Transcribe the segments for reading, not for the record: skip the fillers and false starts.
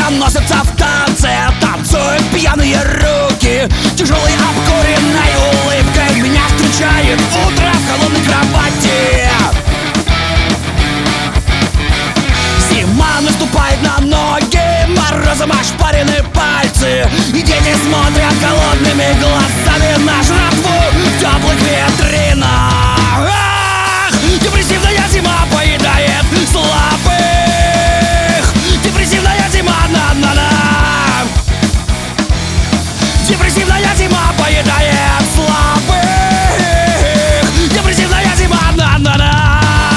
носятся в танце, танцуют пьяные руки. Тяжелой обкуренной улыбкой меня встречает утро в холодной кровати. Зима наступает на ноги, морозом ошпарены пальцы, и дети смотрят голодными глазами на жратву в теплых витринах. Ах, депрессивная зима поедает слабых. Депрессивная зима, на-на-на. Депрессивная зима поедает слабых. Депрессивная зима, на-на-на.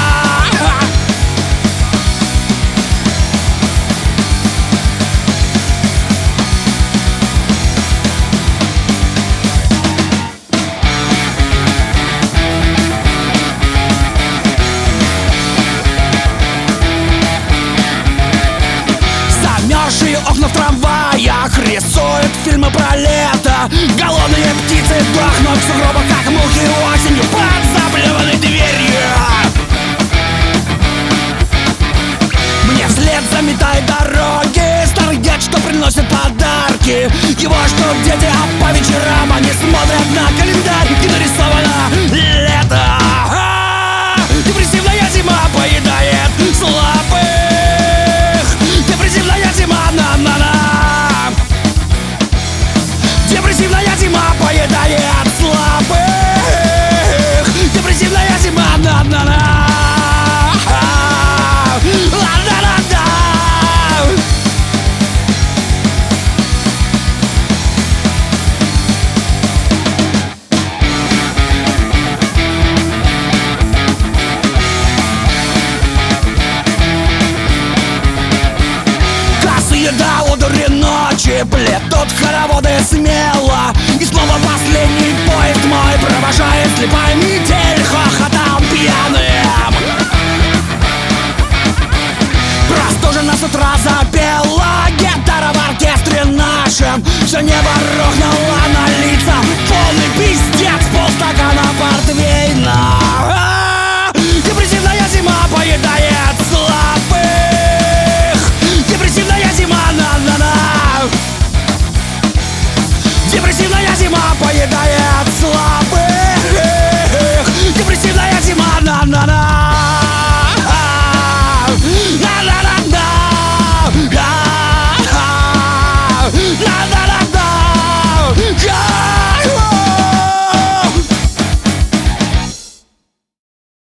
Замерзшие окна в трамваях рисуют фильмы про лето. Голодные птицы дохнут в сугробах, как мухи осенью под заблеванной дверью. Мне вслед заметают дороги старый дед, что приносит подарки. Его ждут дети, а по вечерам они смотрят на календарь, и нарисовано лето. Депрессивная зима поедает слабых. Депрессивная зима, на-на-на. Депрессивная зима поедает слабых. Депрессивная зима, на-на-на. Ла-ла-ла-да. Косые до одури ночи плетут хороводы смело, и снова последний поезд мой провожает слепая метель хохотом пьяным. Простуженно с утра запела гитара в оркестре нашем. Все небо рухнуло